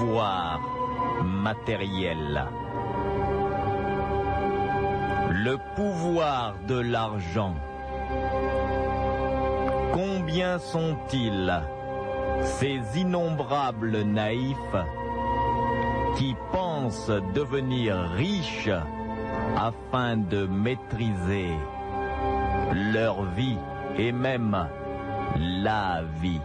pouvoir matériel. Le pouvoir de l'argent. Combien sont-ils, ces innombrables naïfs, qui pensent devenir riches afin de maîtriser leur vie et même la vie.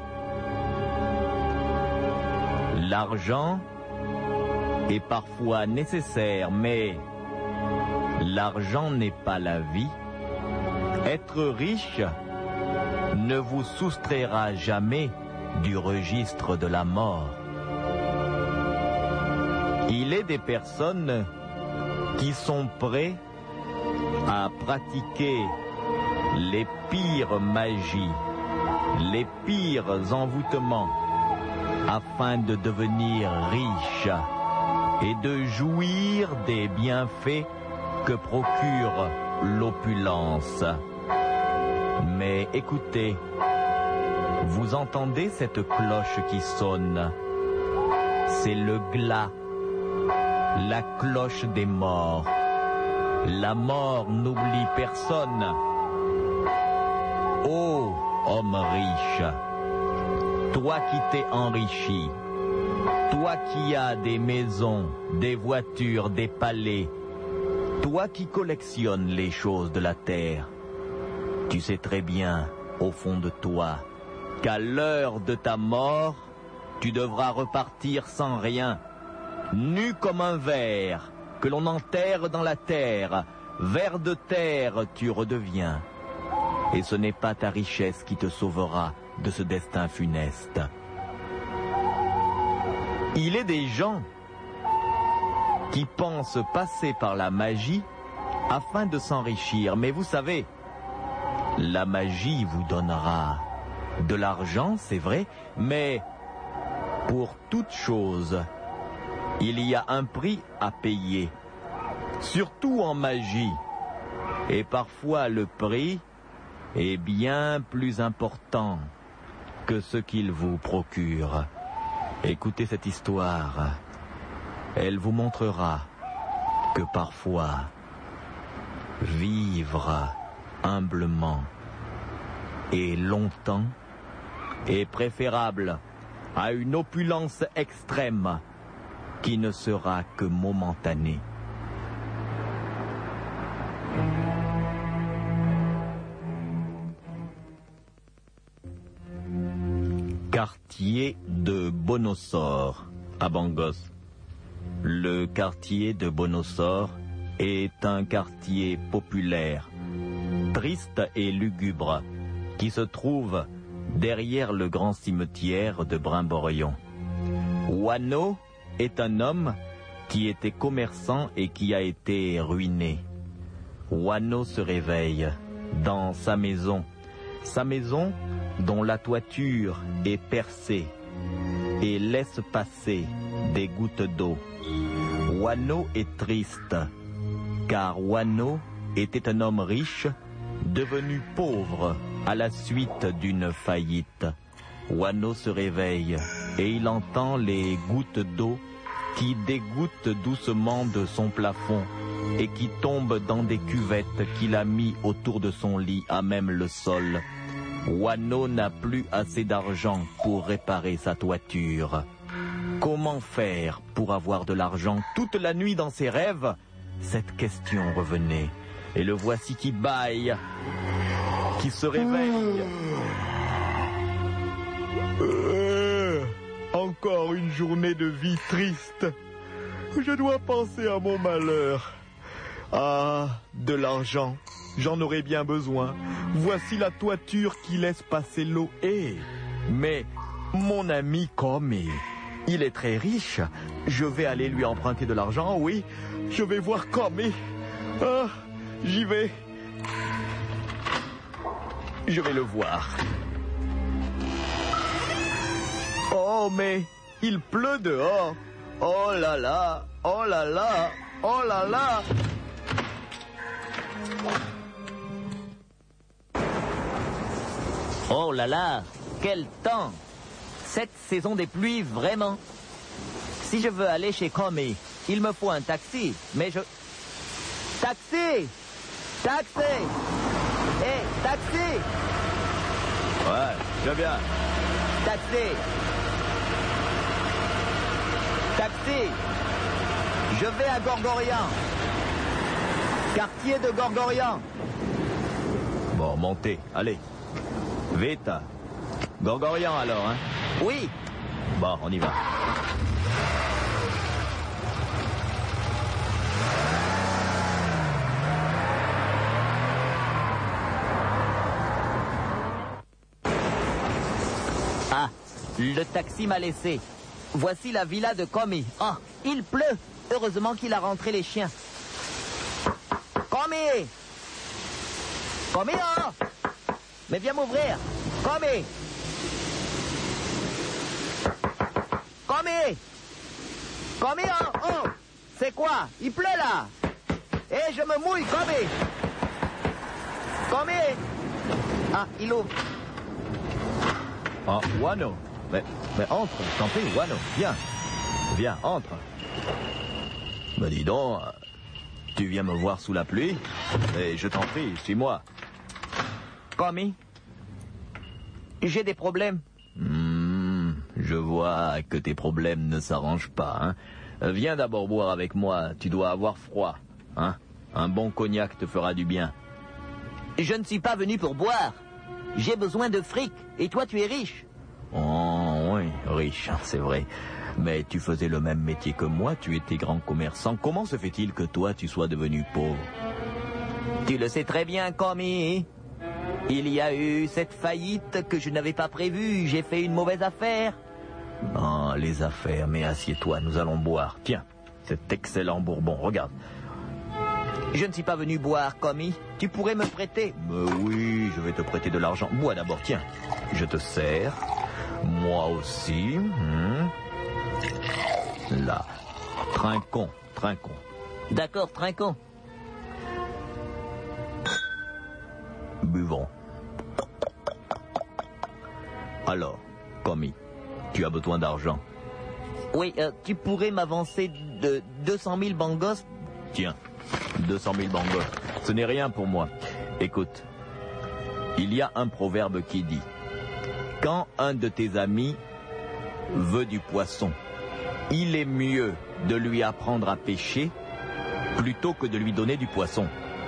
L'argent est parfois nécessaire, mais l'argent n'est pas la vie. Être riche ne vous soustraira jamais du registre de la mort. Il est des personnes qui sont prêtes à pratiquer les pires magies, les pires envoûtements, afin de devenir riches et de jouir des bienfaits que procure l'opulence. Mais écoutez, vous entendez cette cloche qui sonne? C'est le glas, la cloche des morts. La mort n'oublie personne. Ô homme riche, toi qui t'es enrichi, toi qui as des maisons, des voitures, des palais, toi qui collectionnes les choses de la terre, tu sais très bien, au fond de toi, qu'à l'heure de ta mort, tu devras repartir sans rien, nu comme un ver que l'on enterre dans la terre. Ver de terre tu redeviens. Et ce n'est pas ta richesse qui te sauvera de ce destin funeste. Il est des gens qui pensent passer par la magie afin de s'enrichir. Mais vous savez, la magie vous donnera de l'argent, c'est vrai, mais pour toute chose, il y a un prix à payer, surtout en magie. Et parfois le prix est bien plus important que ce qu'il vous procure. Écoutez cette histoire. Elle vous montrera que parfois, vivre humblement et longtemps est préférable à une opulence extrême qui ne sera que momentanée. Quartier de Bonosor, à Bangos. Le quartier de Bonosor est un quartier populaire, triste et lugubre, qui se trouve derrière le grand cimetière de Brimborion. Wano est un homme qui était commerçant et qui a été ruiné. Wano se réveille dans sa maison dont la toiture est percée et laisse passer des gouttes d'eau. Wano est triste, car Wano était un homme riche, devenu pauvre à la suite d'une faillite. Wano se réveille et il entend les gouttes d'eau qui dégouttent doucement de son plafond et qui tombent dans des cuvettes qu'il a mis autour de son lit à même le sol. Wano n'a plus assez d'argent pour réparer sa toiture. Comment faire pour avoir de l'argent toute la nuit dans ses rêves? Cette question revenait. Et le voici qui bâille, qui se réveille. Encore une journée de vie triste. Je dois penser à mon malheur. Ah, de l'argent, j'en aurais bien besoin. Voici la toiture qui laisse passer l'eau. Mais mon ami Comé, il est très riche. Je vais aller lui emprunter de l'argent, oui. Je vais voir Comé. Ah, j'y vais. Je vais le voir. Oh, mais il pleut dehors. Oh là là, oh là là, oh là là. Oh là là, quel temps! Cette saison des pluies, vraiment! Si je veux aller chez Comey, il me faut un taxi, mais je... Taxi! Taxi! Hé, taxi! Ouais, je viens. Taxi! Taxi! Je vais à Gorgorian. Quartier de Gorgorian. Bon, montez, allez. Vite. Gorgorian alors, hein? Oui. Bon, on y va. Ah, le taxi m'a laissé. Voici la villa de Comey. Oh, il pleut. Heureusement qu'il a rentré les chiens. Comey! Comey, oh! Mais viens m'ouvrir. Comey! Comey! Comey, oh! Oh! C'est quoi? Il pleut là! Eh, je me mouille, Comey! Comey! Ah, il ouvre. Oh, Wano. Mais entre, je t'en prie, Wano. Viens. Viens, entre. Mais dis donc, tu viens me voir sous la pluie? Et je t'en prie, suis-moi. Comey, j'ai des problèmes. Je vois que tes problèmes ne s'arrangent pas, hein. Viens d'abord boire avec moi, tu dois avoir froid, hein. Un bon cognac te fera du bien. Je ne suis pas venu pour boire. J'ai besoin de fric, et toi tu es riche. Oh, oui, riche, c'est vrai. Mais tu faisais le même métier que moi, tu étais grand commerçant. Comment se fait-il que toi, tu sois devenu pauvre? Tu le sais très bien, Comey. Il y a eu cette faillite que je n'avais pas prévue. J'ai fait une mauvaise affaire. Oh, les affaires, mais assieds-toi, nous allons boire. Tiens, cet excellent bourbon, regarde. Je ne suis pas venu boire, Comey. Tu pourrais me prêter? Mais oui, je vais te prêter de l'argent. Bois d'abord, tiens. Je te sers. Moi aussi. Là. Trinquons, trinquons. D'accord, trinquons. Buvons. Alors, Comey, tu as besoin d'argent? Oui, tu pourrais m'avancer de 200 000 bangos? Tiens, 200 000 bangos. Ce n'est rien pour moi. Écoute, il y a un proverbe qui dit: quand un de tes amis veut du poisson, il est mieux de lui apprendre à pêcher plutôt que de lui donner du poisson.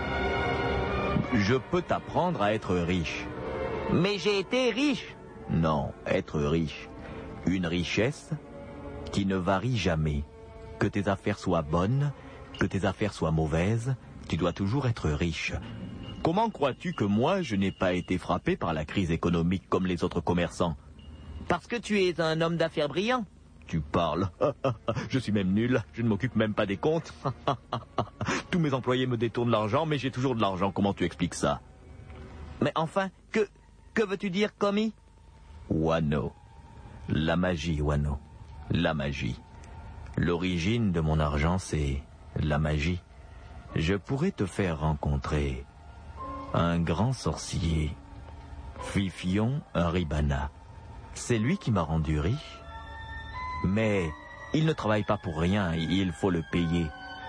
Je peux t'apprendre à être riche. Mais j'ai été riche. Non, être riche. Une richesse qui ne varie jamais. Que tes affaires soient bonnes, que tes affaires soient mauvaises, tu dois toujours être riche. Comment crois-tu que moi, je n'ai pas été frappé par la crise économique comme les autres commerçants? Parce que tu es un homme d'affaires brillant. Tu parles. Je suis même nul. Je ne m'occupe même pas des comptes. Tous mes employés me détournent l'argent, mais j'ai toujours de l'argent. Comment tu expliques ça? Mais enfin, que veux-tu dire, Comey? Wano. La magie, Wano. La magie. L'origine de mon argent, c'est la magie. Je pourrais te faire rencontrer un grand sorcier, Fifion Ribana. C'est lui qui m'a rendu riche. Mais il ne travaille pas pour rien, il faut le payer.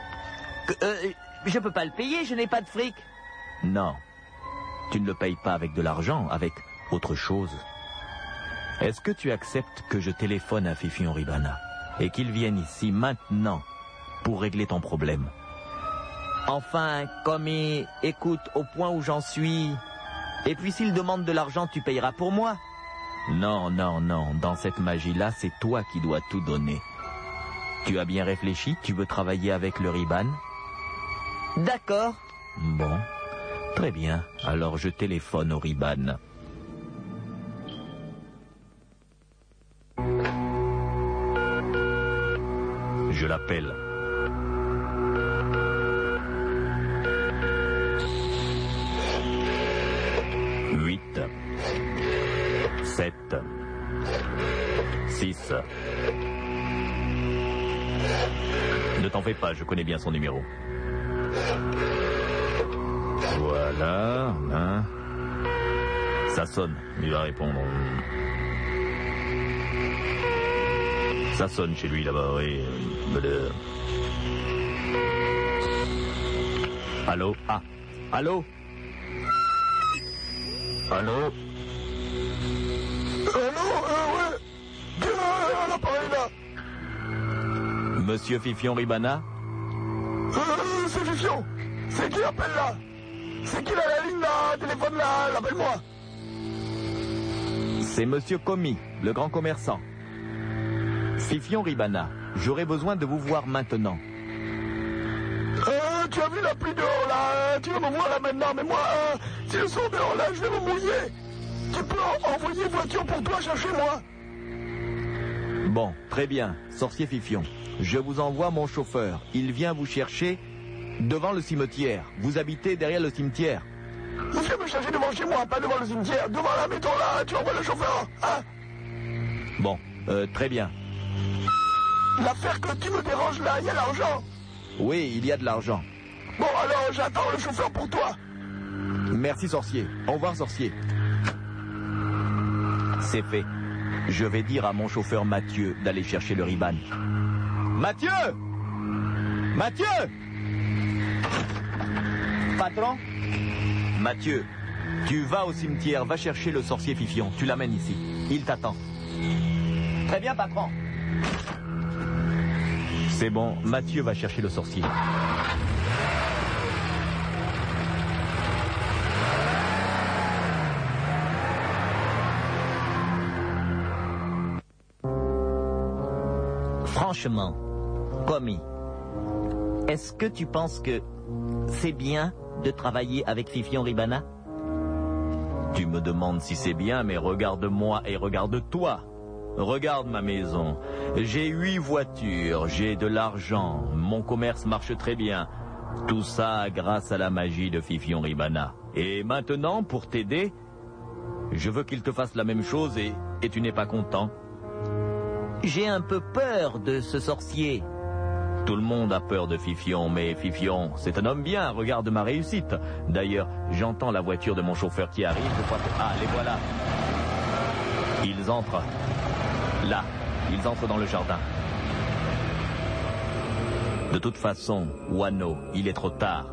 Je peux pas le payer, je n'ai pas de fric. Non, tu ne le payes pas avec de l'argent, avec autre chose. Est-ce que tu acceptes que je téléphone à Fifion Ribana et qu'il vienne ici maintenant pour régler ton problème? Enfin, Comey, écoute, au point où j'en suis. Et puis s'il demande de l'argent, tu payeras pour moi. Non, non, non, dans cette magie-là, c'est toi qui dois tout donner. Tu as bien réfléchi? Tu veux travailler avec le Riban? D'accord. Bon, très bien. Alors je téléphone au Riban. Je l'appelle. Huit, 7, 6. Ne t'en fais pas, je connais bien son numéro. Voilà, hein. Ça sonne, il va répondre. Ça sonne chez lui là-bas, oui. Allô? Ah, allô? Allô? Allô, ouais. L'appareil là. Monsieur Fifion Ribana? C'est Fifion. C'est qui appelle là? C'est qui là, la ligne là, téléphone là, appelle-moi. C'est Monsieur Commis, le grand commerçant. Fifion Ribana, j'aurais besoin de vous voir maintenant. Tu as vu la pluie dehors là, tu vas me voir là maintenant, mais moi, si je sors dehors là, je vais me mouiller. Tu peux envoyer une voiture pour toi chercher moi. Bon, très bien, sorcier Fifion. Je vous envoie mon chauffeur. Il vient vous chercher devant le cimetière. Vous habitez derrière le cimetière. Il vient me chercher devant chez moi, pas devant le cimetière. Devant la maison là, tu envoies le chauffeur, hein? Bon, très bien. L'affaire que tu me déranges là, il y a l'argent. Oui, il y a de l'argent. Bon, alors j'attends le chauffeur pour toi. Merci, sorcier. Au revoir, sorcier. C'est fait. Je vais dire à mon chauffeur Mathieu d'aller chercher le Riban. Mathieu! Mathieu! Patron? Mathieu, tu vas au cimetière, va chercher le sorcier Fifion. Tu l'amènes ici. Il t'attend. Très bien, patron. C'est bon, Mathieu va chercher le sorcier. Franchement, Commis, est-ce que tu penses que c'est bien de travailler avec Fifion Ribana? Tu me demandes si c'est bien, mais regarde-moi et regarde-toi. Regarde ma maison. J'ai 8 voitures, j'ai de l'argent, mon commerce marche très bien. Tout ça grâce à la magie de Fifion Ribana. Et maintenant, pour t'aider, je veux qu'il te fasse la même chose et tu n'es pas content. J'ai un peu peur de ce sorcier. Tout le monde a peur de Fifion, mais Fifion, c'est un homme bien, regarde ma réussite. D'ailleurs, j'entends la voiture de mon chauffeur qui arrive. Ah, les voilà. Ils entrent. Là, ils entrent dans le jardin. De toute façon, Wano, il est trop tard.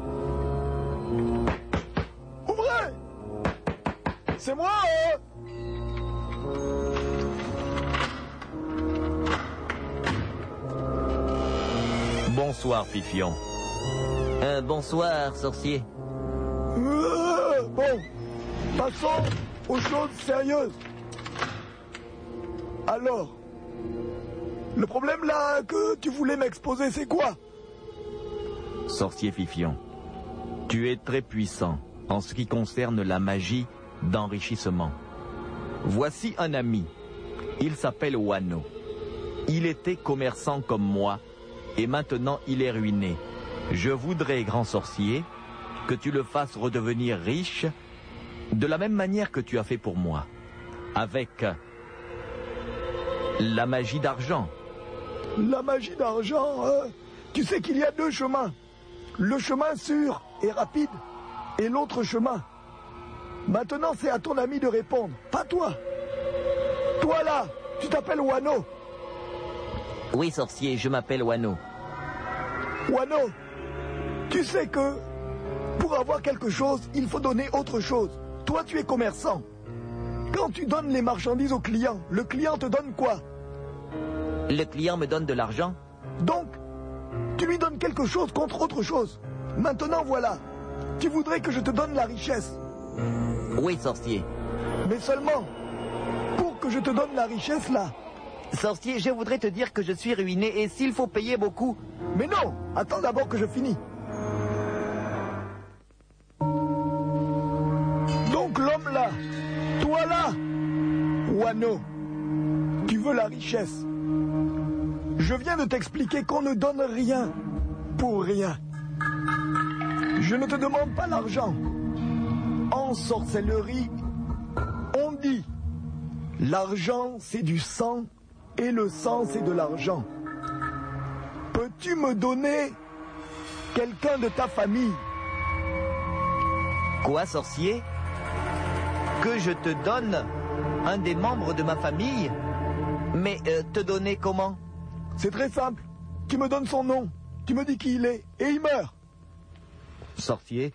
Ouvrez! C'est moi, Bonsoir, Fifion. Bonsoir, sorcier. Bon, passons aux choses sérieuses. Alors, le problème là que tu voulais m'exposer, c'est quoi? Sorcier Fifion, tu es très puissant en ce qui concerne la magie d'enrichissement. Voici un ami. Il s'appelle Wano. Il était commerçant comme moi et maintenant il est ruiné. Je voudrais, grand sorcier, que tu le fasses redevenir riche de la même manière que tu as fait pour moi, avec la magie d'argent. La magie d'argent, tu sais qu'il y a 2 chemins. Le chemin sûr et rapide et l'autre chemin. Maintenant, c'est à ton ami de répondre, pas toi. Toi là, tu t'appelles Wano. Oui, sorcier, je m'appelle Wano. Wano, tu sais que pour avoir quelque chose, il faut donner autre chose. Toi, tu es commerçant. Quand tu donnes les marchandises au client, le client te donne quoi? Le client me donne de l'argent. Donc, tu lui donnes quelque chose contre autre chose. Maintenant, voilà. Tu voudrais que je te donne la richesse. Oui, sorcier. Mais seulement, pour que je te donne la richesse, là. Sorcier, je voudrais te dire que je suis ruiné et s'il faut payer beaucoup... Mais non, attends d'abord que je finis. Donc l'homme là, toi là, Wano, tu veux la richesse. Je viens de t'expliquer qu'on ne donne rien pour rien. Je ne te demande pas l'argent. En sorcellerie, on dit l'argent c'est du sang et le sang c'est de l'argent. Peux-tu me donner quelqu'un de ta famille? Quoi, sorcier? Que je te donne un des membres de ma famille? Mais te donner comment? C'est très simple. Tu me donnes son nom, tu me dis qui il est, et il meurt. Sorcier,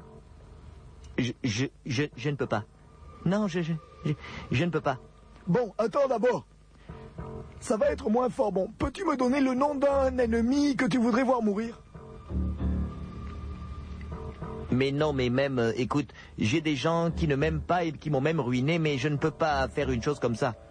je ne peux pas. Non, je ne peux pas. Bon, attends d'abord. Ça va être moins fort. Bon, peux-tu me donner le nom d'un ennemi que tu voudrais voir mourir? Mais non, mais même, écoute, j'ai des gens qui ne m'aiment pas et qui m'ont même ruiné, mais je ne peux pas faire une chose comme ça.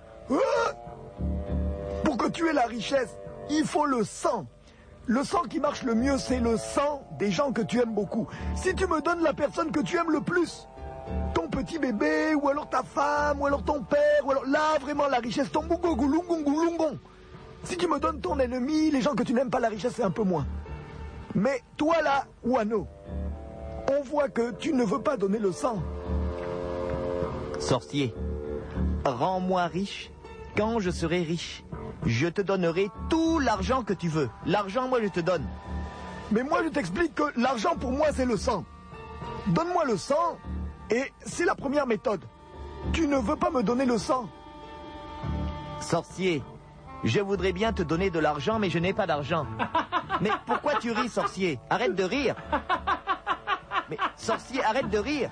Pour que tu aies la richesse, il faut le sang. Le sang qui marche le mieux, c'est le sang des gens que tu aimes beaucoup. Si tu me donnes la personne que tu aimes le plus, ton petit bébé, ou alors ta femme, ou alors ton père, ou alors là, vraiment, la richesse, ton bougogulungungulungon. Si tu me donnes ton ennemi, les gens que tu n'aimes pas, la richesse, c'est un peu moins. Mais toi là, Wano, on voit que tu ne veux pas donner le sang. Sorcier, rends-moi riche quand je serai riche. Je te donnerai tout l'argent que tu veux. L'argent, moi, je te donne. Mais moi, je t'explique que l'argent, pour moi, c'est le sang. Donne-moi le sang, et c'est la première méthode. Tu ne veux pas me donner le sang. Sorcier, je voudrais bien te donner de l'argent, mais je n'ai pas d'argent. Mais pourquoi tu ris, sorcier? Arrête de rire. Mais sorcier, arrête de rire.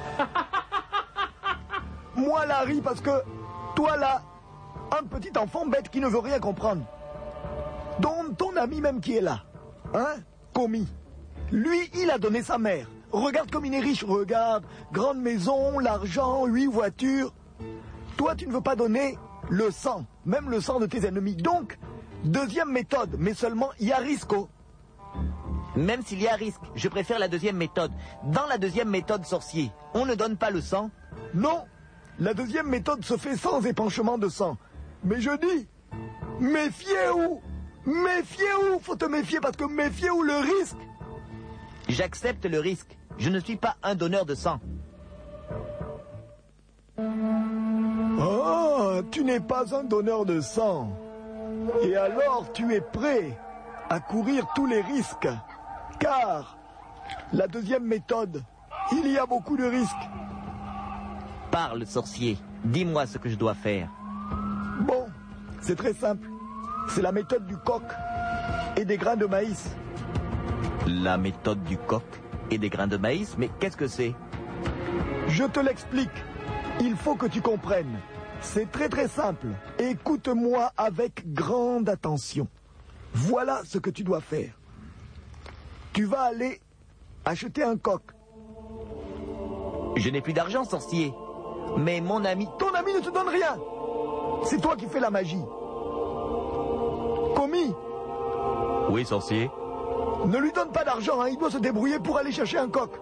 Moi, là, ris parce que toi, là, un petit enfant bête qui ne veut rien comprendre. Dont ton ami même qui est là, hein, Komi. Lui, il a donné sa mère. Regarde comme il est riche, regarde. Grande maison, l'argent, 8 voitures. Toi, tu ne veux pas donner le sang, même le sang de tes ennemis. Donc, deuxième méthode, mais seulement il y a risque. Même s'il y a risque, je préfère la deuxième méthode. Dans la deuxième méthode, sorcier, on ne donne pas le sang? Non, la deuxième méthode se fait sans épanchement de sang. Mais je dis, méfiez-vous. Méfiez-vous, faut te méfier parce que méfiez-vous le risque. J'accepte le risque. Je ne suis pas un donneur de sang. Ah, tu n'es pas un donneur de sang. Et alors tu es prêt à courir tous les risques. Car la deuxième méthode, il y a beaucoup de risques. Parle, sorcier. Dis-moi ce que je dois faire. Bon, c'est très simple. C'est la méthode du coq et des grains de maïs. La méthode du coq et des grains de maïs? Mais qu'est-ce que c'est? Je te l'explique. Il faut que tu comprennes. C'est très très simple. Écoute-moi avec grande attention. Voilà ce que tu dois faire. Tu vas aller acheter un coq. Je n'ai plus d'argent, sorcier. Mais mon ami... Ton ami ne te donne rien. C'est toi qui fais la magie. Komi, Oui, sorcier. ne lui donne pas d'argent, hein. Il doit se débrouiller pour aller chercher un coq.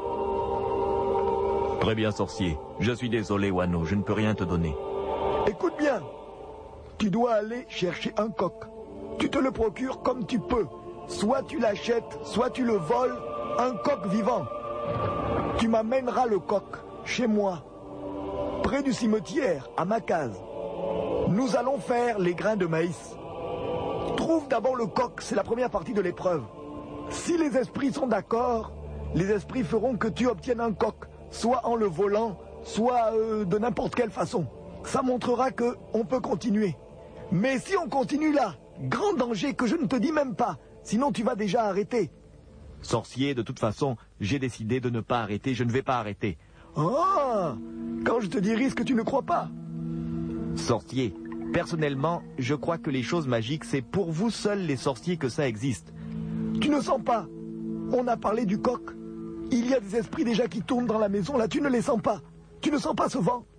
Très bien, sorcier. Je suis désolé, Wano, je ne peux rien te donner. Écoute bien. Tu dois aller chercher un coq. Tu te le procures comme tu peux. Soit tu l'achètes, soit tu le voles, un coq vivant. Tu m'amèneras le coq chez moi, près du cimetière, à ma case. Nous allons faire les grains de maïs. Trouve d'abord le coq, c'est la première partie de l'épreuve. Si les esprits sont d'accord, les esprits feront que tu obtiennes un coq, soit en le volant, soit de n'importe quelle façon. Ça montrera qu'on peut continuer. Mais si on continue là, grand danger que je ne te dis même pas, sinon tu vas déjà arrêter. Sorcier, de toute façon, j'ai décidé de ne pas arrêter, je ne vais pas arrêter. Ah, quand je te dis risque, tu ne crois pas. Sorcier, personnellement, je crois que les choses magiques, c'est pour vous seuls les sorciers que ça existe. Tu ne sens pas. On a parlé du coq. Il y a des esprits déjà qui tournent dans la maison, là, tu ne les sens pas. Tu ne sens pas ce vent.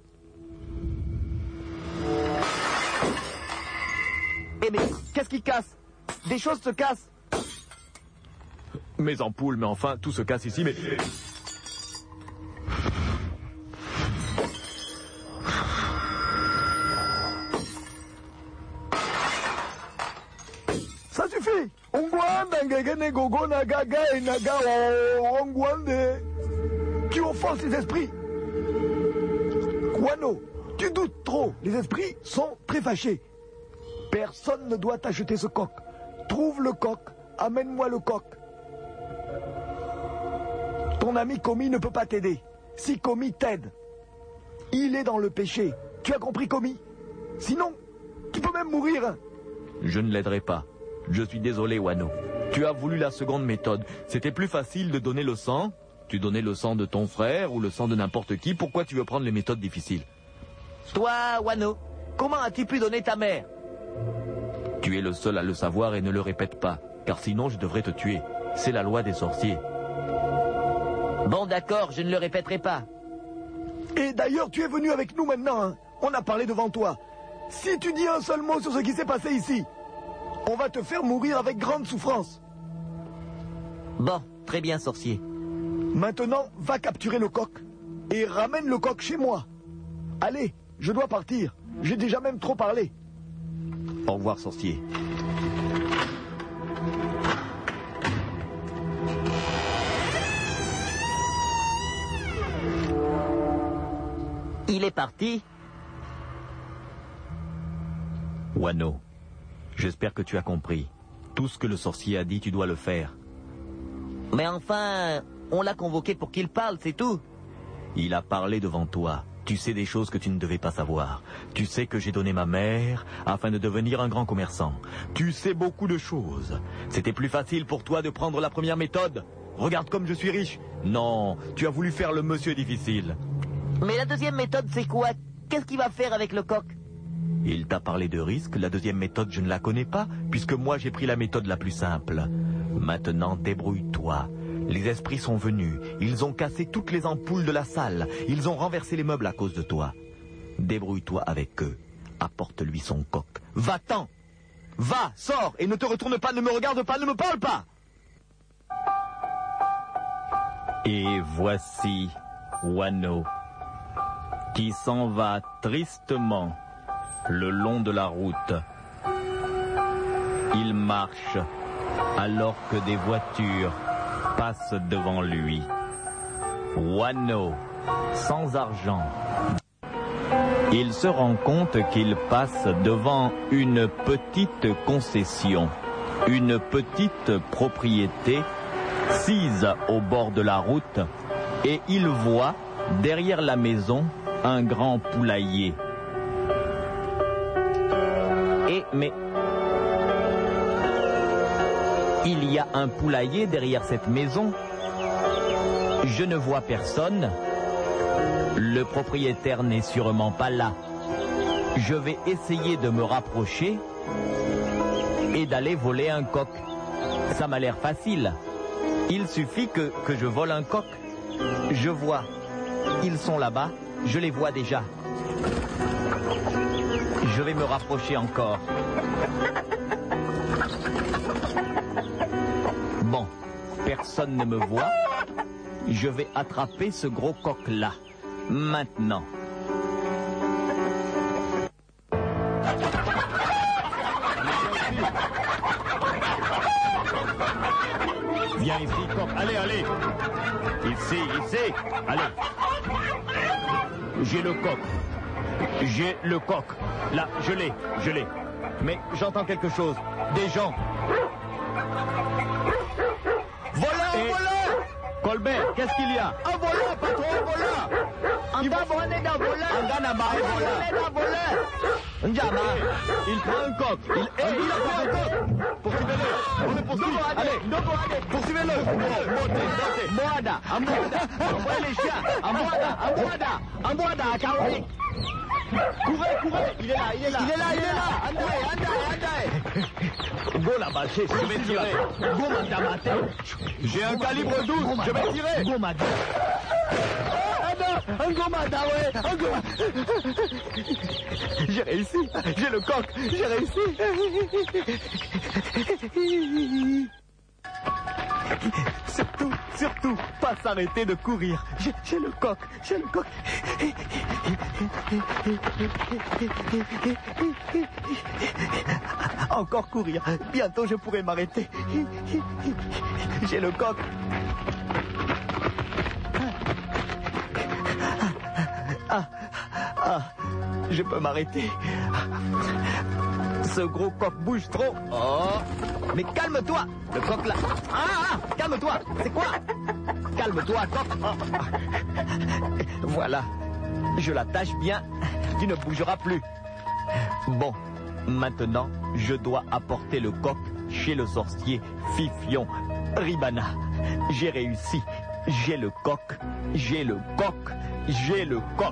Eh mais, qu'est-ce qui casse? Des choses se cassent. Mes ampoules, mais enfin, tout se casse ici, mais... Ça suffit. Tu offenses les esprits. Wano, tu doutes trop. Les esprits sont très fâchés. Personne ne doit t'acheter ce coq. Trouve le coq. Amène-moi le coq. Ton ami Komi ne peut pas t'aider. Si Komi t'aide, il est dans le péché. Tu as compris, Komi? Sinon, Tu peux même mourir. Hein. Je ne l'aiderai pas. Je suis désolé, Wano. Tu as voulu la seconde méthode. C'était plus facile de donner le sang. Tu donnais le sang de ton frère ou le sang de n'importe qui. Pourquoi tu veux prendre les méthodes difficiles? Toi, Wano, comment as-tu pu donner ta mère? Tu es le seul à le savoir et ne le répète pas. Car sinon, je devrais te tuer. C'est la loi des sorciers. Bon, d'accord, je ne le répéterai pas. Et d'ailleurs, tu es venu avec nous maintenant. Hein. On a parlé devant toi. Si tu dis un seul mot sur ce qui s'est passé ici, on va te faire mourir avec grande souffrance. Bon, très bien, sorcier. Maintenant, va capturer le coq. Et ramène le coq chez moi. Allez, je dois partir. J'ai déjà même trop parlé. Au revoir, sorcier. Il est parti. Wano, j'espère que tu as compris. Tout ce que le sorcier a dit, tu dois le faire. Mais enfin, on l'a convoqué pour qu'il parle, c'est tout. Il a parlé devant toi. Tu sais des choses que tu ne devais pas savoir. Tu sais que j'ai donné ma mère afin de devenir un grand commerçant. Tu sais beaucoup de choses. C'était plus facile pour toi de prendre la première méthode. Regarde comme je suis riche. Non, tu as voulu faire le monsieur difficile. Mais la deuxième méthode, c'est quoi? Qu'est-ce qu'il va faire avec le coq? Il t'a parlé de risque. La deuxième méthode, je ne la connais pas, puisque moi j'ai pris la méthode la plus simple. Maintenant, débrouille-toi. Les esprits sont venus. Ils ont cassé toutes les ampoules de la salle. Ils ont renversé les meubles à cause de toi. Débrouille-toi avec eux. Apporte-lui son coq. Va-t'en! Va, sors, et ne te retourne pas, ne me regarde pas, ne me parle pas! Et voici Wano, qui s'en va tristement le long de la route. Il marche alors que des voitures passent devant lui. Wano, sans argent. Il se rend compte qu'il passe devant une petite concession, une petite propriété sise au bord de la route, et il voit derrière la maison un grand poulailler. Mais il y a un poulailler derrière cette maison. Je ne vois personne. Le propriétaire n'est sûrement pas là. Je vais essayer de me rapprocher et d'aller voler un coq. Ça m'a l'air facile. Il suffit que je vole un coq. Je vois. Ils sont là-bas. Je les vois déjà. Je vais me rapprocher encore. Bon, personne ne me voit. Je vais attraper ce gros coq-là. Maintenant. Viens ici, coq. Allez, allez. Ici. Allez. J'ai le coq. J'ai le coq. Là, je l'ai. Mais j'entends quelque chose. Des gens. Voleur! Colbert, qu'est-ce qu'il y a? Un voleur, patron, un voleur! Il va voler d'un voleur! Il prend un coq. Il a pris un coq. Poursuivez-le. On le poursuit. Allez, poursuivez-le. Moada. Envoyez les chiens. Amboada. Accaroné. Courez. Il est là. Andai. Go là-bas, je vais tirer. Go, madame. J'ai un calibre 12, je vais tirer. Go, madame. Un gomada, ouais. J'ai réussi. J'ai le coq. J'ai réussi. Surtout, pas s'arrêter de courir. J'ai le coq. Encore courir. Bientôt je pourrai m'arrêter. J'ai le coq. Je peux m'arrêter. Ce gros coq bouge trop. Oh. Mais calme-toi. Le coq là. Calme-toi. C'est quoi? Calme-toi, coq. Oh. Voilà. Je l'attache bien. Tu ne bougeras plus. Bon. Maintenant, je dois apporter le coq chez le sorcier Fifion Ribana. J'ai réussi. J'ai le coq. J'ai le coq. J'ai le coq.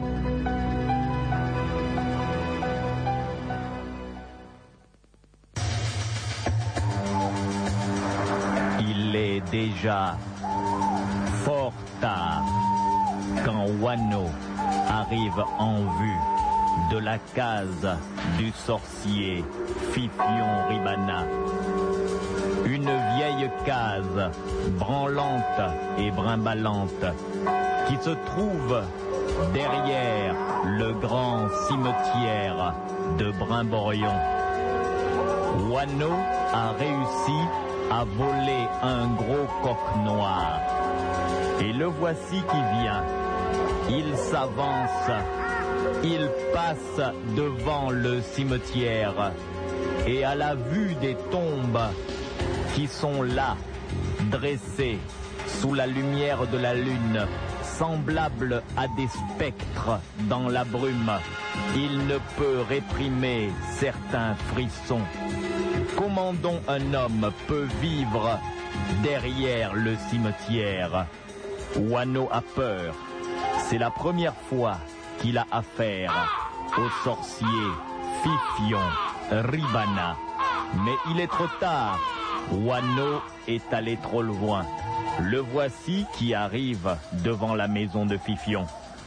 Il est déjà fort tard quand Wano arrive en vue de la case du sorcier Fifion Ribana. Une vieille case branlante et brimballante qui se trouve derrière le grand cimetière de Brimborion. Wano a réussi à voler un gros coq noir. Et le voici qui vient. Il s'avance. Il passe devant le cimetière. Et à la vue des tombes qui sont là, dressées sous la lumière de la lune, semblables à des spectres dans la brume, il ne peut réprimer certains frissons. Comment donc un homme peut vivre derrière le cimetière? Wano a peur. C'est la première fois qu'il a affaire au sorcier Fifion Ribana. Mais il est trop tard. Wano est allé trop loin. Le voici qui arrive devant la maison de Fifion.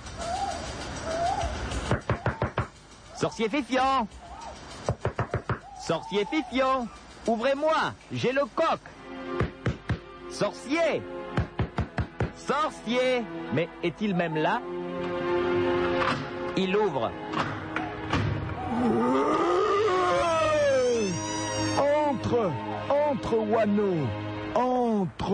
Sorcier Fifion! Sorcier Fifion! Ouvrez-moi! J'ai le coq! Sorcier! Sorcier! Mais est-il même là? Il ouvre. Entre, Wano. Entre.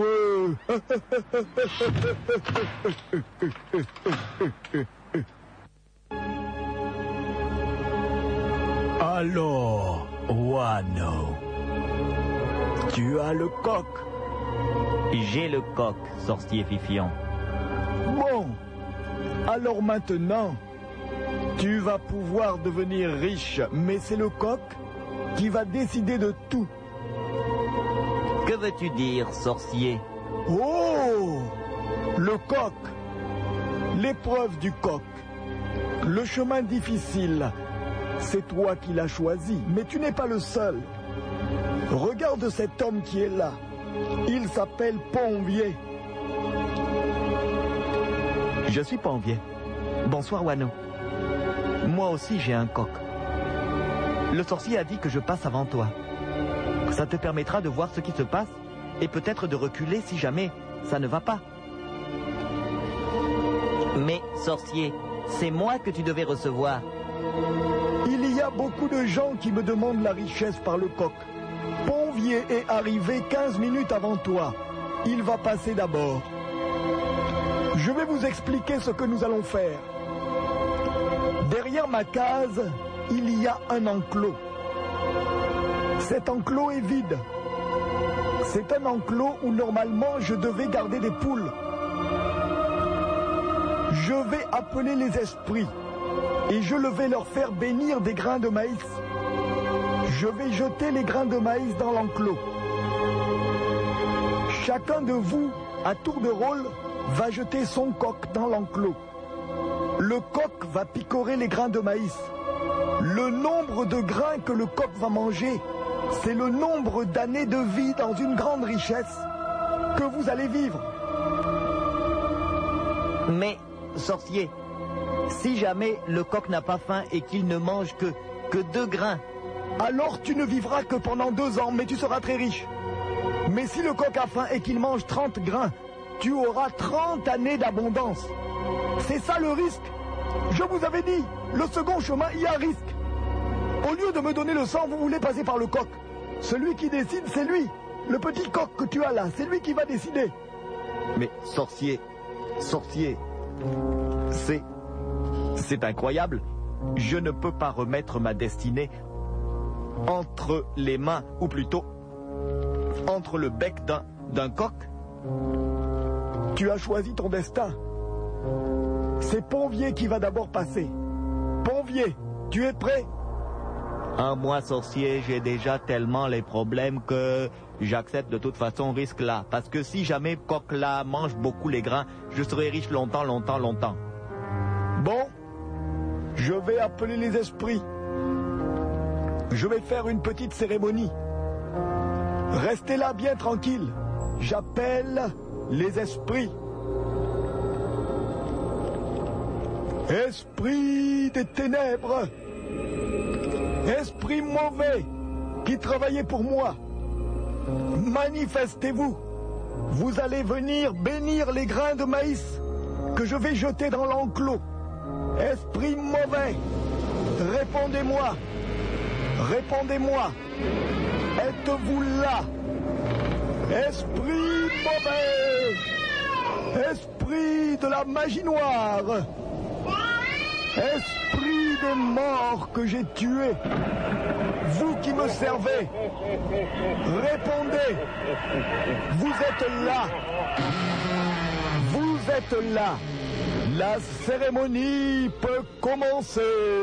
Alors, Wano, tu as le coq? J'ai le coq, sorcier Fifion. Bon, alors maintenant, tu vas pouvoir devenir riche, mais c'est le coq qui va décider de tout. Que veux-tu dire, sorcier? Oh! Le coq, l'épreuve du coq, le chemin difficile, c'est toi qui l'as choisi, mais tu n'es pas le seul. Regarde cet homme qui est là. Il s'appelle Ponvier. Je suis Ponvier. Bonsoir, Wano. Moi aussi, j'ai un coq. Le sorcier a dit que je passe avant toi. Ça te permettra de voir ce qui se passe et peut-être de reculer si jamais ça ne va pas. Mais, sorcier, c'est moi que tu devais recevoir. Il y a beaucoup de gens qui me demandent la richesse par le coq. Ponvier est arrivé 15 minutes avant toi. Il va passer d'abord. Je vais vous expliquer ce que nous allons faire. Derrière ma case, il y a un enclos. Cet enclos est vide. C'est un enclos où normalement je devais garder des poules. Je vais appeler les esprits et je vais leur faire bénir des grains de maïs. Je vais jeter les grains de maïs dans l'enclos. Chacun de vous, à tour de rôle, va jeter son coq dans l'enclos. Le coq va picorer les grains de maïs. Le nombre de grains que le coq va manger, c'est le nombre d'années de vie dans une grande richesse que vous allez vivre. Mais, sorcier, si jamais le coq n'a pas faim et qu'il ne mange que 2 grains, alors tu ne vivras que pendant 2 ans, mais tu seras très riche. Mais si le coq a faim et qu'il mange 30 grains, tu auras 30 années d'abondance. C'est ça le risque. Je vous avais dit, le second chemin, il y a risque. Au lieu de me donner le sang, vous voulez passer par le coq. Celui qui décide, c'est lui. Le petit coq que tu as là, c'est lui qui va décider. Mais sorcier, c'est incroyable. Je ne peux pas remettre ma destinée entre les mains, ou plutôt entre le bec d'un coq. Tu as choisi ton destin. C'est Ponvier qui va d'abord passer. Ponvier, tu es prêt? Moi, sorcier, j'ai déjà tellement les problèmes que j'accepte de toute façon risque-là. Parce que si jamais Coq-là mange beaucoup les grains, je serai riche longtemps. Bon, je vais appeler les esprits. Je vais faire une petite cérémonie. Restez là bien tranquille. J'appelle les esprits. Esprit des ténèbres, esprit mauvais qui travaillait pour moi, manifestez-vous. Vous allez venir bénir les grains de maïs que je vais jeter dans l'enclos. Esprit mauvais, répondez-moi. Répondez-moi. Êtes-vous là? Esprit mauvais, esprit de la magie noire, esprit des morts que j'ai tués, vous qui me servez, répondez. Vous êtes là. Vous êtes là. La cérémonie peut commencer.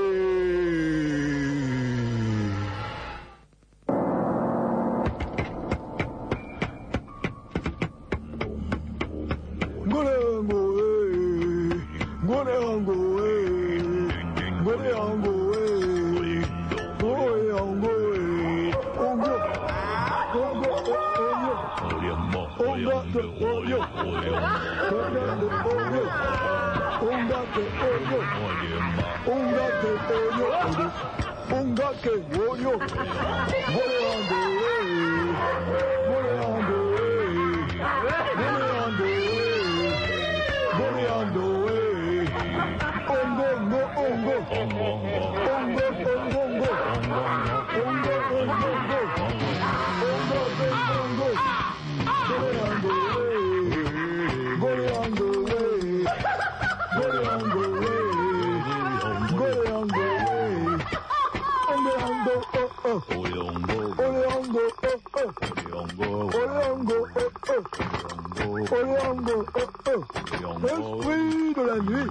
Esprit de la nuit,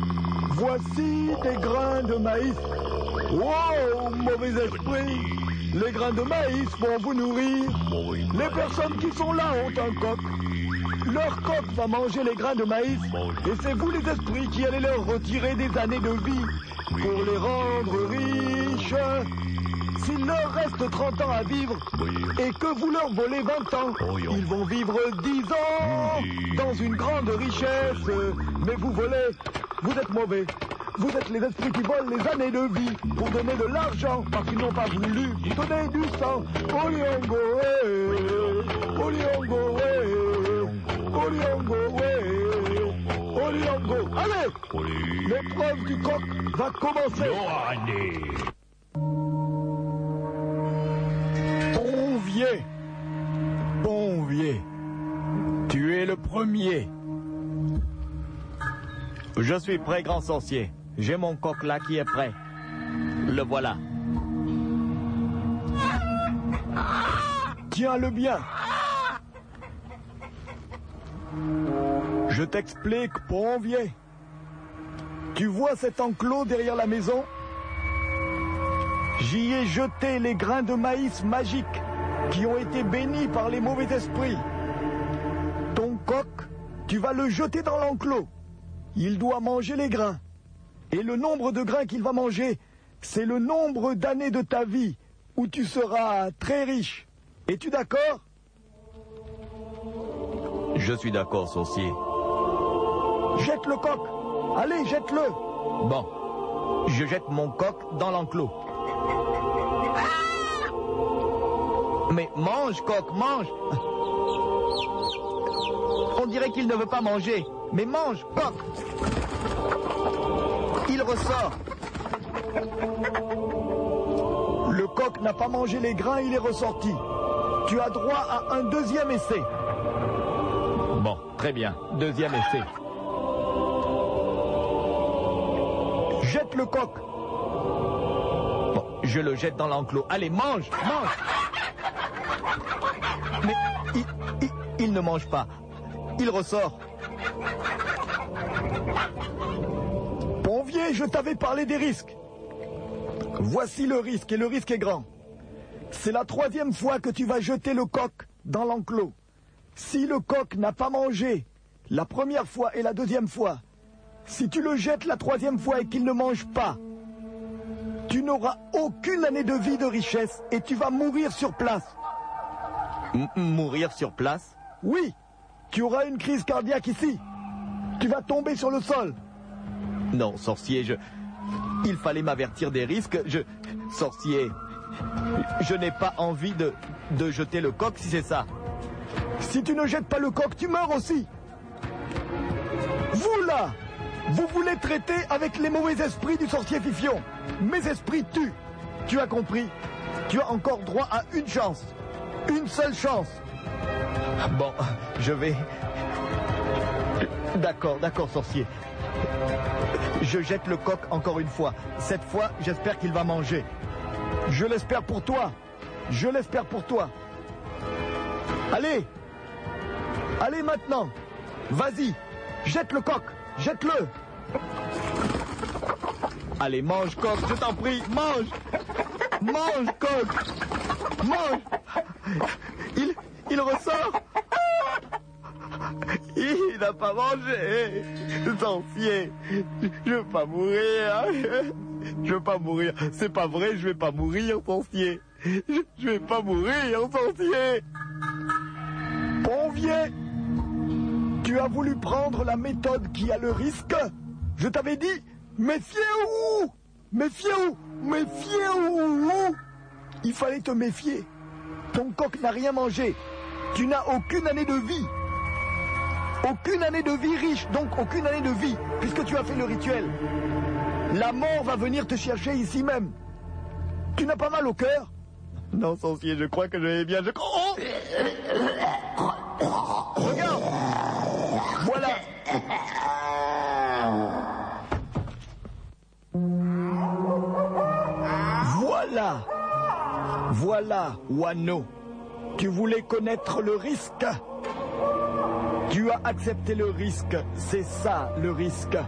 voici des grains de maïs. Wow, mauvais esprit, les grains de maïs vont vous nourrir. Les personnes qui sont là ont un coq. Leur coq va manger les grains de maïs. Et c'est vous les esprits qui allez leur retirer des années de vie pour les rendre riches. S'il leur reste 30 ans à vivre et que vous leur volez 20 ans, ils vont vivre 10 ans dans une grande richesse. Mais vous volez, vous êtes mauvais. Vous êtes les esprits qui volent les années de vie pour donner de l'argent parce qu'ils n'ont pas voulu donner du sang. Oliongo, Oliongo, Oliongo, Oliongo. Allez, l'épreuve du coq va commencer. Ponvier, tu es le premier. Je suis prêt, grand sorcier. J'ai mon coq là qui est prêt. Le voilà. Tiens-le bien. Je t'explique, Ponvier. Tu vois cet enclos derrière la maison? J'y ai jeté les grains de maïs magiques qui ont été bénis par les mauvais esprits. Ton coq, tu vas le jeter dans l'enclos. Il doit manger les grains. Et le nombre de grains qu'il va manger, c'est le nombre d'années de ta vie où tu seras très riche. Es-tu d'accord? Je suis d'accord, sorcier. Jette le coq. Allez, jette-le. Bon, je jette mon coq dans l'enclos. Mais mange, coq, mange. On dirait qu'il ne veut pas manger. Mais mange, coq. Il ressort. Le coq n'a pas mangé les grains, il est ressorti. Tu as droit à un deuxième essai. Bon, très bien. Deuxième essai. Jette le coq. Bon, je le jette dans l'enclos. Allez, mange, mange. Mais il ne mange pas. Il ressort. Ponvier, je t'avais parlé des risques. Voici le risque, et le risque est grand. C'est la 3e fois que tu vas jeter le coq dans l'enclos. Si le coq n'a pas mangé la première fois et la 2e fois, si tu le jettes la 3e fois et qu'il ne mange pas, tu n'auras aucune année de vie de richesse et tu vas mourir sur place. Mourir sur place? Oui, tu auras une crise cardiaque ici. Tu vas tomber sur le sol. Non, sorcier, il fallait m'avertir des risques. Sorcier, je n'ai pas envie de jeter le coq si c'est ça. Si tu ne jettes pas le coq, tu meurs aussi. Vous là, vous voulez traiter avec les mauvais esprits du sorcier Fifion. Mes esprits tuent. Tu as compris? Tu as encore droit à une chance. Une seule chance. Bon, je vais... D'accord, sorcier. Je jette le coq encore une fois. Cette fois, j'espère qu'il va manger. Je l'espère pour toi. Je l'espère pour toi. Allez. Allez maintenant. Vas-y. Jette le coq. Jette-le. Allez, mange, coq, je t'en prie. Mange. Mange, coq. Mange. Il ressort. Il n'a pas mangé. Sorcier, je veux pas mourir. Je veux pas mourir. C'est pas vrai, je vais pas mourir, sorcier. Je vais pas mourir, sorcier. Ponvier, tu as voulu prendre la méthode qui a le risque. Je t'avais dit, méfiez-vous. Méfiez-vous. Méfiez-vous. Il fallait te méfier. Ton coq n'a rien mangé. Tu n'as aucune année de vie. Aucune année de vie riche, donc aucune année de vie, puisque tu as fait le rituel. La mort va venir te chercher ici même. Tu n'as pas mal au cœur? Non, sorcier, je crois que je vais bien. Oh! Regarde. Voilà. Voilà, Wano. Tu voulais connaître le risque. Tu as accepté le risque, c'est ça le risque.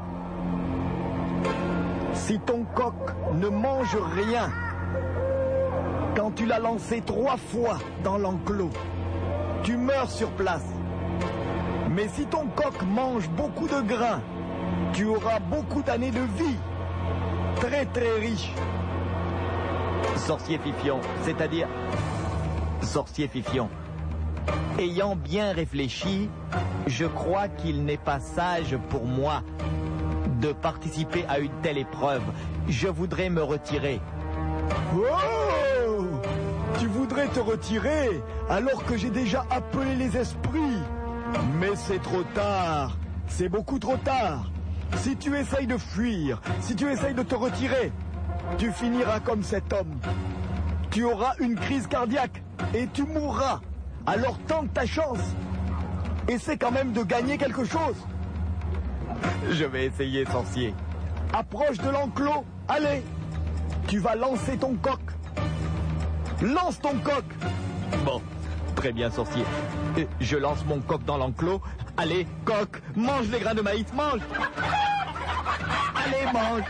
Si ton coq ne mange rien, quand tu l'as lancé 3 fois dans l'enclos, tu meurs sur place. Mais si ton coq mange beaucoup de grains, tu auras beaucoup d'années de vie, très très riche. Sorcier Fifion, c'est-à-dire... Sorcier Fifion, ayant bien réfléchi, je crois qu'il n'est pas sage pour moi de participer à une telle épreuve. Je voudrais me retirer. Oh! Tu voudrais te retirer alors que j'ai déjà appelé les esprits. Mais c'est trop tard. C'est beaucoup trop tard. Si tu essayes de fuir, si tu essayes de te retirer, tu finiras comme cet homme. Tu auras une crise cardiaque et tu mourras. Alors tente ta chance. Essaie quand même de gagner quelque chose. Je vais essayer, sorcier. Approche de l'enclos. Allez. Tu vas lancer ton coq. Lance ton coq. Bon, très bien, sorcier. Je lance mon coq dans l'enclos. Allez, coq, mange les grains de maïs, mange. Allez, mange.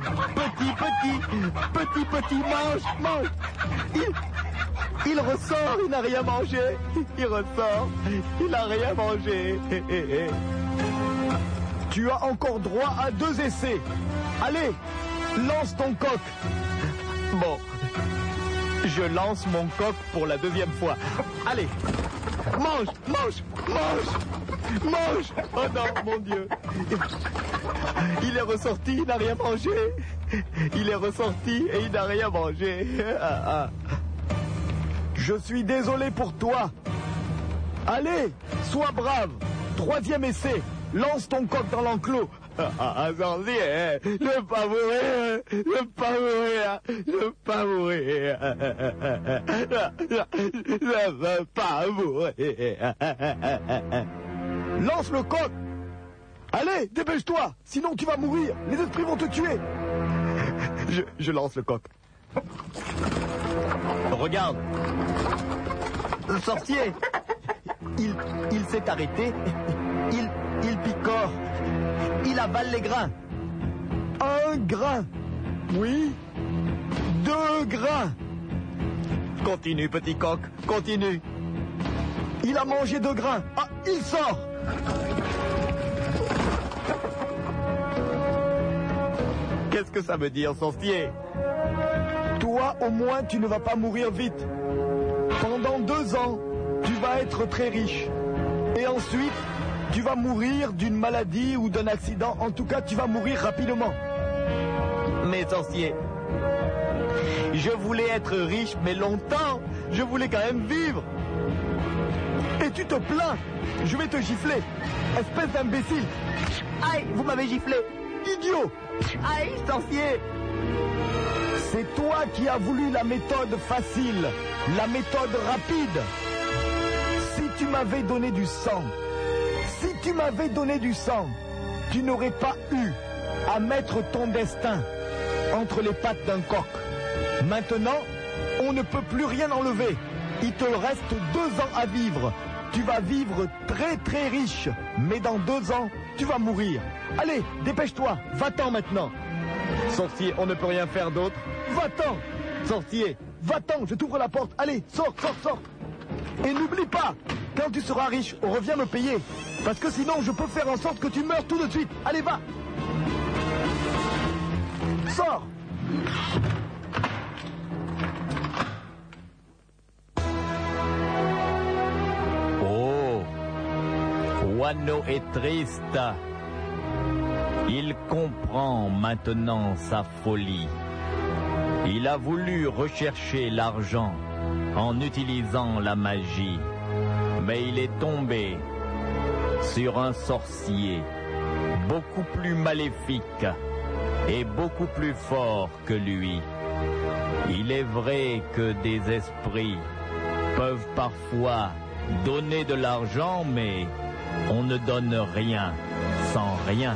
Petit, mange. Il ressort, il n'a rien mangé. Il ressort, il n'a rien mangé. Tu as encore droit à 2 essais. Allez, lance ton coq. Bon, je lance mon coq pour la 2e fois. Allez, mange. Oh non, mon Dieu. Il est ressorti, il n'a rien mangé. Il est ressorti et il n'a rien mangé. Je suis désolé pour toi. Allez, sois brave. 3e essai. Lance ton coq dans l'enclos. Sorcier, je veux pas mourir. Je veux pas mourir. Lance le coq. Allez, dépêche-toi. Sinon tu vas mourir. Les esprits vont te tuer. Je lance le coq. Regarde. Sorcier. Il s'est arrêté. Il picore. Il avale les grains. 1 grain. Oui. 2 grains. Continue, petit coq, continue. Il a mangé 2 grains. Ah, il sort. Qu'est-ce que ça veut dire, sorcier? Toi, au moins, tu ne vas pas mourir vite. Pendant 2 ans, tu vas être très riche. Et ensuite, tu vas mourir d'une maladie ou d'un accident. En tout cas, tu vas mourir rapidement. Mais sorcier, je voulais être riche, mais longtemps. Je voulais quand même vivre. Et tu te plains. Je vais te gifler. Espèce d'imbécile. Aïe, vous m'avez giflé. Idiot. Aïe, sorcier. C'est toi qui as voulu la méthode facile, la méthode rapide. Si tu m'avais donné du sang, tu n'aurais pas eu à mettre ton destin entre les pattes d'un coq. Maintenant, on ne peut plus rien enlever. Il te reste 2 ans à vivre. Tu vas vivre très très riche, mais dans 2 ans, tu vas mourir. Allez, dépêche-toi, va-t'en maintenant. Sorcier, on ne peut rien faire d'autre. Va-t'en. Sorcier, Va-t'en, je t'ouvre la porte. Allez, sors. Et n'oublie pas, quand tu seras riche, reviens me payer. Parce que sinon, je peux faire en sorte que tu meurs tout de suite. Allez, va. Sors. oh, Wano est triste. Il comprend maintenant sa folie. Il a voulu rechercher l'argent en utilisant la magie, mais il est tombé sur un sorcier beaucoup plus maléfique et beaucoup plus fort que lui. Il est vrai que des esprits peuvent parfois donner de l'argent, mais on ne donne rien sans rien.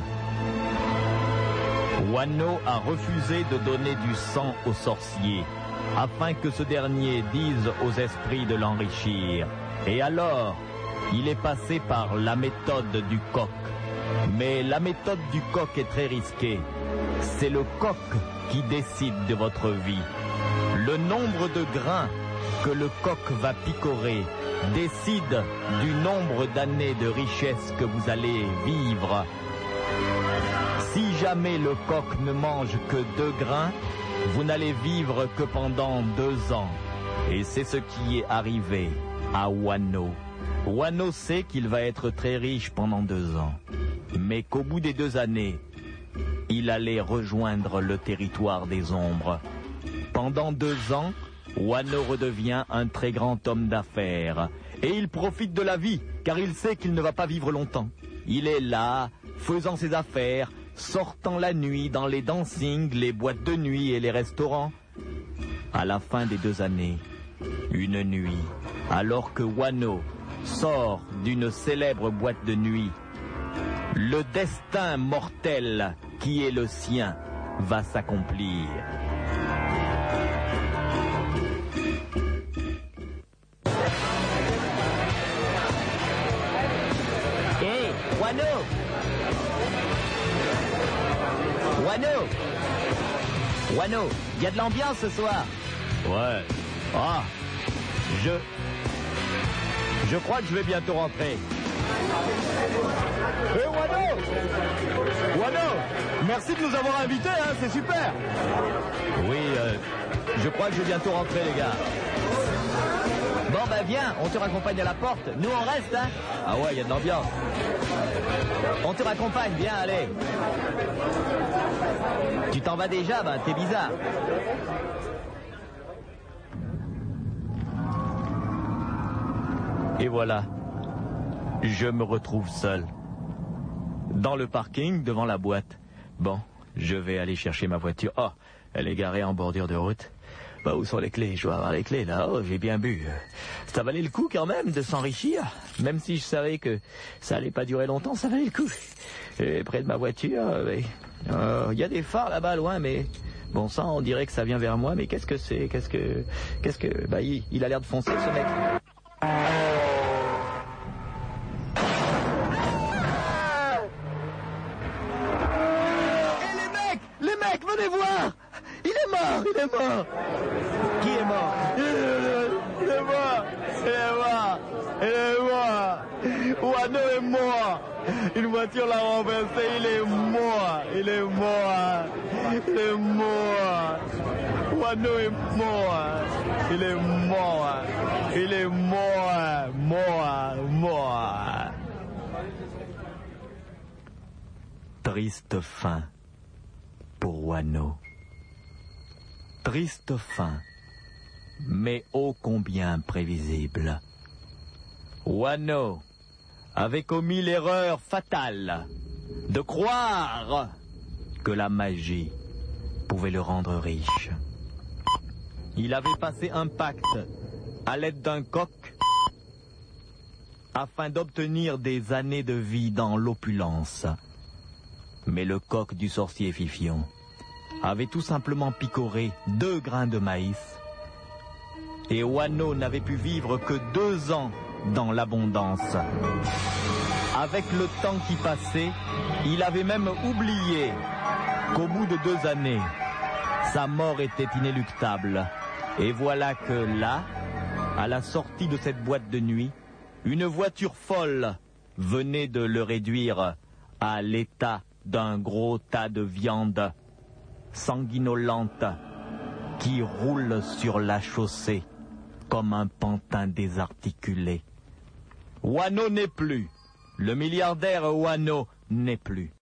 Wano a refusé de donner du sang au sorcier, afin que ce dernier dise aux esprits de l'enrichir. Et alors, il est passé par la méthode du coq. Mais la méthode du coq est très risquée. C'est le coq qui décide de votre vie. Le nombre de grains que le coq va picorer décide du nombre d'années de richesse que vous allez vivre. Si jamais le coq ne mange que 2 grains, vous n'allez vivre que pendant 2 ans. Et c'est ce qui est arrivé à Wano. Wano sait qu'il va être très riche pendant 2 ans, mais qu'au bout des 2 années, il allait rejoindre le territoire des ombres. Pendant 2 ans, Wano redevient un très grand homme d'affaires. Et il profite de la vie, car il sait qu'il ne va pas vivre longtemps. Il est là, faisant ses affaires, sortant la nuit dans les dancings, les boîtes de nuit et les restaurants. À la fin des 2 années, une nuit, alors que Wano sort d'une célèbre boîte de nuit, le destin mortel qui est le sien va s'accomplir. Hé, Wano! Wano, il y a de l'ambiance ce soir. Ouais. Ah, je crois que je vais bientôt rentrer. Hé, Wano, merci de nous avoir invités, hein, c'est super. Oui, je crois que je vais bientôt rentrer, les gars. Bon bah viens, on te raccompagne à la porte. Nous on reste, hein. Ah ouais, il y a de l'ambiance. On te raccompagne, viens, allez. Tu t'en vas déjà, bah t'es bizarre. Et voilà, je me retrouve seul. Dans le parking, devant la boîte. Bon, je vais aller chercher ma voiture. Oh, elle est garée en bordure de route. Bah, où sont les clés? Je dois avoir les clés, là. Oh, j'ai bien bu. Ça valait le coup, quand même, de s'enrichir. Même si je savais que ça allait pas durer longtemps, ça valait le coup. Et près de ma voiture, il y a des phares là-bas, loin, mais... Bon sang, on dirait que ça vient vers moi, mais qu'est-ce que c'est? Qu'est-ce que... Bah, il a l'air de foncer, ce mec. Et les mecs, venez voir. Il est mort, il est mort. Qui est mort? Il est mort. Il est mort. Il est mort. Wano est mort. Une voiture l'a renversé. Il est mort. Il est mort. Il est mort. Wano est mort. Il est mort. Il est mort. Mort. Mort. Triste fin pour Wano. Triste fin, mais ô combien prévisible. Wano avait commis l'erreur fatale de croire que la magie pouvait le rendre riche. Il avait passé un pacte à l'aide d'un coq afin d'obtenir des années de vie dans l'opulence. Mais le coq du sorcier Fifion avait tout simplement picoré 2 grains de maïs et Wano n'avait pu vivre que 2 ans dans l'abondance. Avec le temps qui passait, il avait même oublié qu'au bout de 2 années, sa mort était inéluctable. Et voilà que là, à la sortie de cette boîte de nuit, une voiture folle venait de le réduire à l'état d'un gros tas de viande sanguinolente qui roule sur la chaussée comme un pantin désarticulé. Wano n'est plus. Le milliardaire Wano n'est plus.